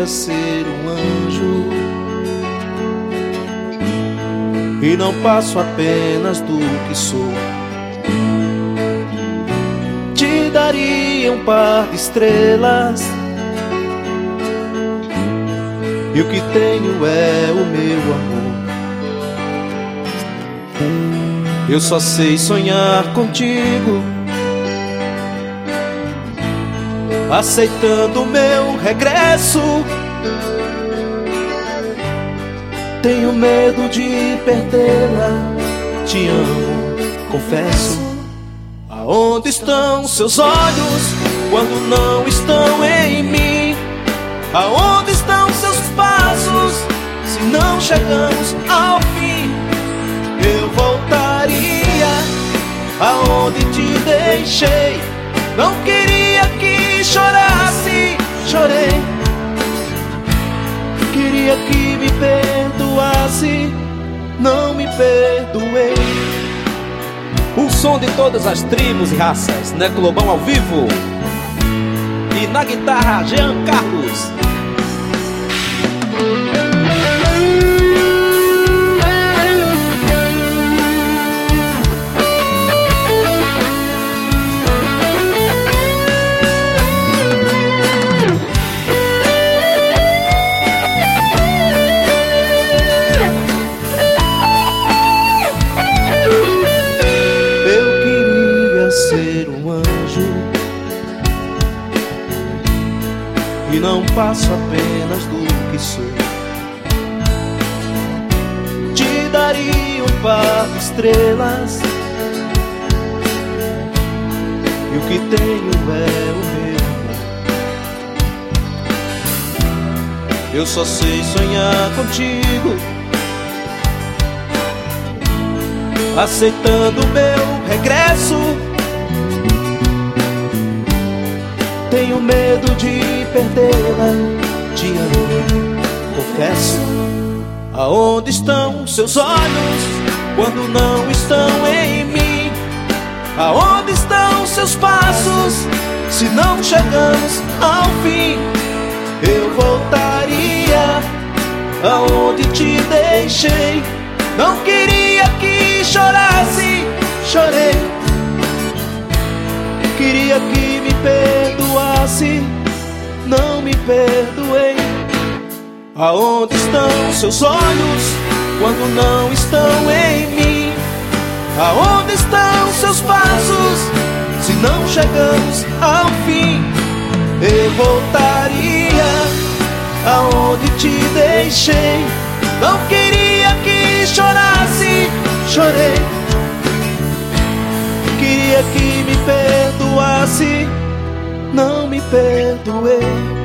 queria ser um anjo e não passo apenas do que sou. Te daria um par de estrelas e o que tenho é o meu amor. Eu só sei sonhar contigo, aceitando o meu regresso. Tenho medo de perdê-la, te amo, confesso. Aonde estão seus olhos quando não estão em mim? Aonde estão seus passos se não chegamos ao fim? Eu voltaria aonde te deixei. Não queria que chorasse, chorei. Queria que me perdoasse, não me perdoei. O som de todas as tribos e raças, Neco Lobão ao vivo. E na guitarra, Jean Carlos. Ser um anjo e não passo apenas do que sou. Te daria um par de estrelas e o que tenho é o meu amor. Eu só sei sonhar contigo, aceitando o meu regresso. Tenho medo de perdê-la, te amo, confesso. Aonde estão seus olhos quando não estão em mim? Aonde estão seus passos se não chegamos ao fim? Eu voltaria aonde te deixei. Não queria que chorasse, chorei. Queria que me perdoasse, não me perdoei. Aonde estão seus olhos quando não estão em mim? Aonde estão seus passos se não chegamos ao fim? Eu voltaria aonde te deixei. Não queria que chorasse, chorei. Queria que me perdoasse, não me perdoei.